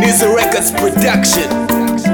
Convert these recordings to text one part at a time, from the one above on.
Niza Records Production.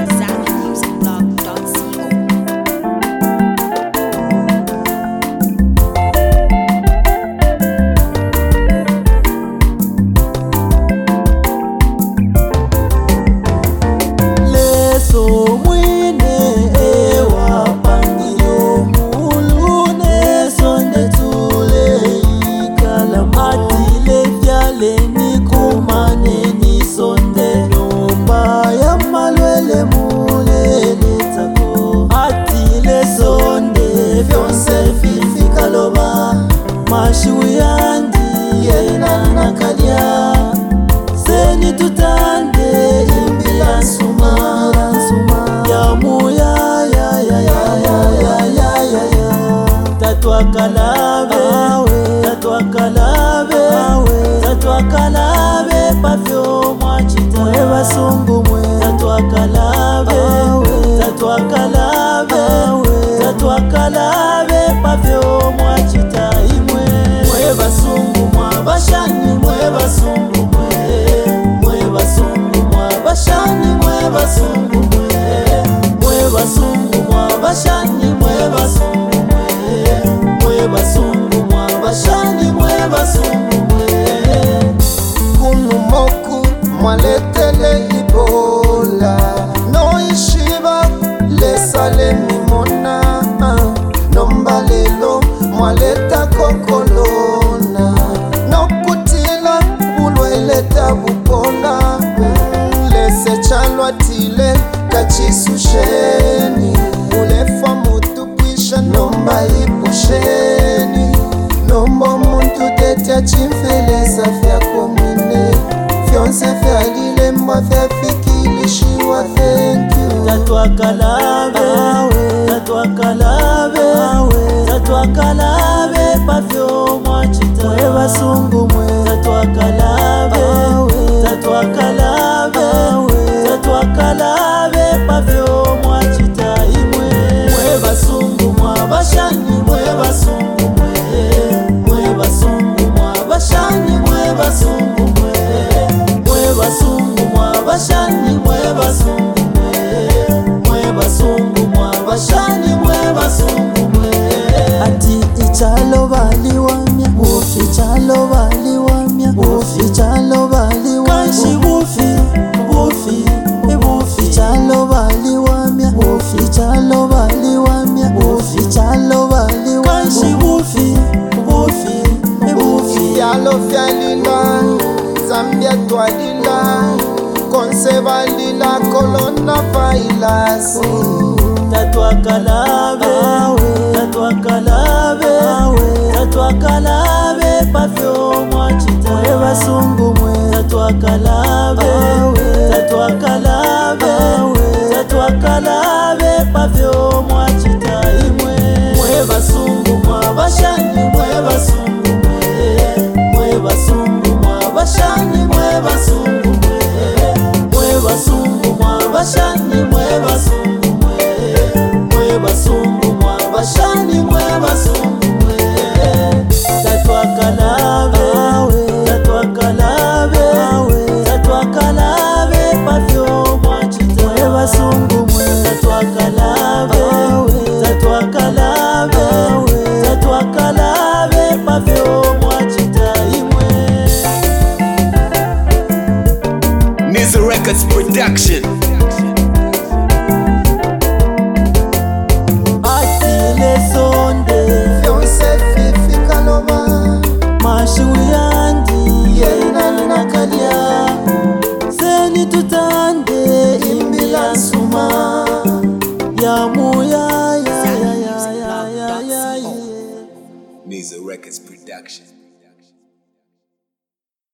Mashiwiyandi yena nakalia seni tutande imbila nsuma ya muya ya tatwa kalabe pafyo mwachita mwe basungu mwe tatwa kalabe pafyo mwachita imwe mwe basungu mwa bashani mwe basungu mwe basungu mwa bashani mwe basungu mwe basungu mwa bashani mwe basungu mwe basungu mwa bashani mwe basungu kunu moku mwaletele ibola no ishiba lesale mimona nombalelo mwaleta kokolona nokutila bulweleta bupola lese chalwa tile kachisusheni ulefa mutu kwisha nomba ipusheni nombo muntu tetia chimfelesa fya komine fyonse fyalile mwa fya fikilishiwa thank you tatwa kalabe pafyo mwachita mwe basungu mwe tatwa kalabe pafyo mwachita imwe mwe basungu mwa bashani mwe basungu mwe basungu mwa bashani mwe basungu mwe basungu mwa bashani mwe basungu mwe basungu mwa bashani mwe basungu ati ichalo baliwamya bufi chalo baliwamya kanshi bufi chalo baliwamya chalo baliwamya kanshi bufi yalo fyalila zambia twadila konse balila kolona failasi tatwa kalabe pafyo mwachita mwe basungu mwe tatwa kalabe pafyo mwachita imwe mwe basungu mwa bashani mwe basungu mwe basungu mwa bashani mwe basungu mwe basungu mwa bashani mwe basungu mwe basungu mwa bashani mwe basungu tatwa kalabe pafyo mwachita mwe basungu mwe tatwa kalabe pafyo mwachita imwe Niza Records Production. Mashiwiyandi yena nakalia seni tutande imbila nsuma ya muya Niza Records Production.